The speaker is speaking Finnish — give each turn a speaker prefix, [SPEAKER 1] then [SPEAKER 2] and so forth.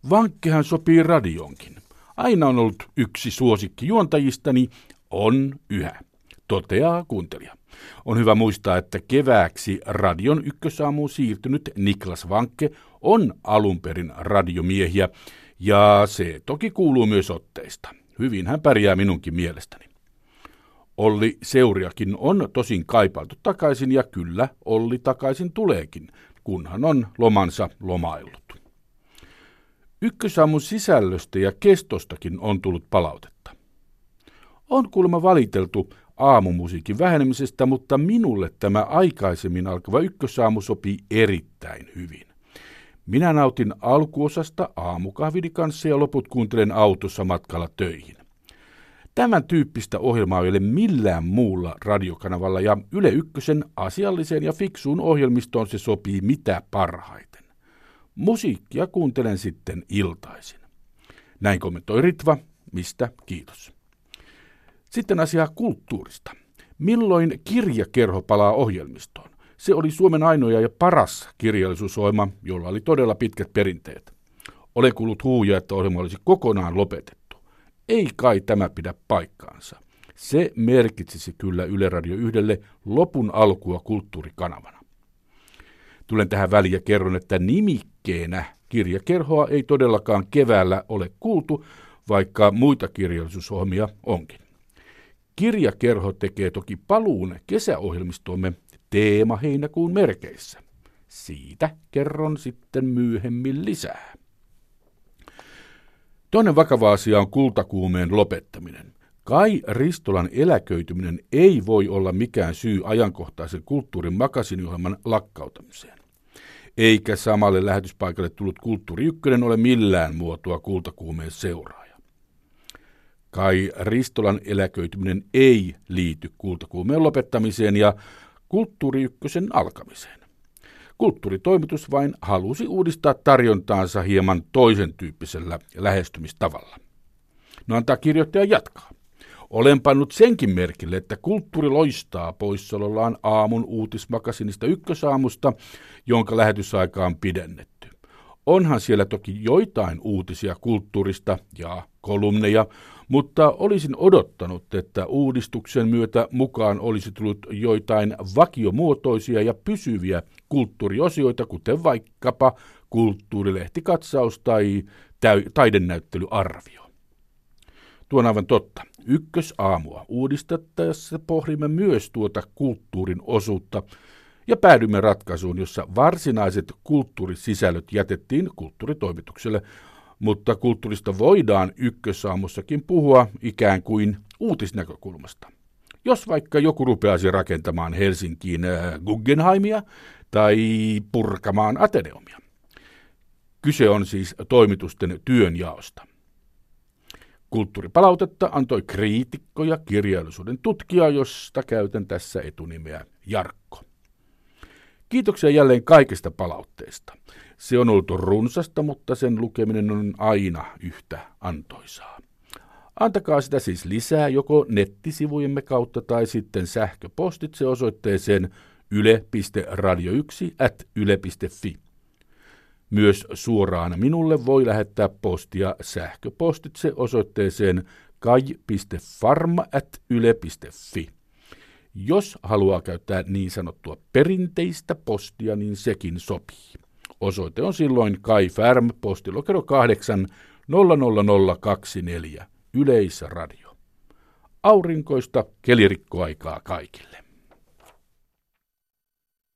[SPEAKER 1] Vankkehan sopii radionkin. Aina on ollut yksi suosikki juontajistani, on yhä, toteaa kuuntelija. On hyvä muistaa, että kevääksi radion ykkösaamuun siirtynyt Niklas Vankke on alun perin radiomiehiä, ja se toki kuuluu myös otteista. Hyvin hän pärjää minunkin mielestäni. Olli Seuriakin on tosin kaipailtu takaisin, ja kyllä Olli takaisin tuleekin, kunhan on lomansa lomaillut. Ykkösaamun sisällöstä ja kestostakin on tullut palautetta. On kuulemma valiteltu aamumusiikin vähenemisestä, mutta minulle tämä aikaisemmin alkava ykkösaamu sopii erittäin hyvin. Minä nautin alkuosasta aamukahvini kanssa ja loput kuuntelen autossa matkalla töihin. Tämän tyyppistä ohjelmaa ei ole millään muulla radiokanavalla, ja Yle Ykkösen asialliseen ja fiksuun ohjelmistoon se sopii mitä parhaiten. Musiikkia kuuntelen sitten iltaisin. Näin kommentoi Ritva, mistä kiitos. Sitten asiaa kulttuurista. Milloin kirjakerho palaa ohjelmistoon? Se oli Suomen ainoa ja paras kirjallisuusohjelma, jolla oli todella pitkät perinteet. Olen kuullut huuja, että ohjelma olisi kokonaan lopetettu. Ei kai tämä pidä paikkaansa. Se merkitsisi kyllä Yle Radio 1:lle lopun alkua kulttuurikanavana. Tulen tähän väliin ja kerron, että nimikkeenä kirjakerhoa ei todellakaan keväällä ole kuultu, vaikka muita kirjallisuusohjelmia onkin. Kirjakerho tekee toki paluun kesäohjelmistoomme teema-heinäkuun merkeissä. Siitä kerron sitten myöhemmin lisää. Toinen vakava asia on kultakuumeen lopettaminen. Kai Ristolan eläköityminen ei voi olla mikään syy ajankohtaisen kulttuurin magasiniohjelman lakkautamiseen. Eikä samalle lähetyspaikalle tullut Kulttuuri Ykkönen ole millään muotoa kultakuumeen seuraaja. Kai Ristolan eläköityminen ei liity kultakuumeen lopettamiseen ja Kulttuuri Ykkösen alkamiseen. Kulttuuritoimitus vain halusi uudistaa tarjontaansa hieman toisen tyyppisellä lähestymistavalla. No antaa kirjoittaja jatkaa. Olen pannut senkin merkille, että Kulttuuri loistaa poissaolollaan aamun uutismagasinista Ykkösaamusta, jonka lähetysaika on pidennetty. Onhan siellä toki joitain uutisia kulttuurista ja kolumneja, mutta olisin odottanut, että uudistuksen myötä mukaan olisi tullut joitain vakiomuotoisia ja pysyviä kulttuuriosioita, kuten vaikkapa kulttuurilehtikatsaus tai taidenäyttelyarvio. Tuo on aivan totta. Ykkösaamua uudistettaessa pohdimme myös tuota kulttuurin osuutta ja päädymme ratkaisuun, jossa varsinaiset kulttuurisisällöt jätettiin kulttuuritoimitukselle, mutta kulttuurista voidaan Ykkösaamussakin puhua ikään kuin uutisnäkökulmasta. Jos vaikka joku rupeaisi rakentamaan Helsinkiin Guggenheimia tai purkamaan Ateneumia. Kyse on siis toimitusten työnjaosta. Kulttuuripalautetta antoi kriitikko ja kirjallisuuden tutkija, josta käytän tässä etunimeä Jarkko. Kiitoksia jälleen kaikesta palautteesta. Se on ollut runsasta, mutta sen lukeminen on aina yhtä antoisaa. Antakaa sitä siis lisää joko nettisivujemme kautta tai sitten sähköpostitse osoitteeseen yle.radio1@yle.fi. Myös suoraan minulle voi lähettää postia sähköpostitse osoitteeseen kai.farma@yle.fi. Jos haluaa käyttää niin sanottua perinteistä postia, niin sekin sopii. Osoite on silloin Kai Färm, postilokero 8 00024, Yleisradio. Aurinkoista kelirikkoaikaa kaikille.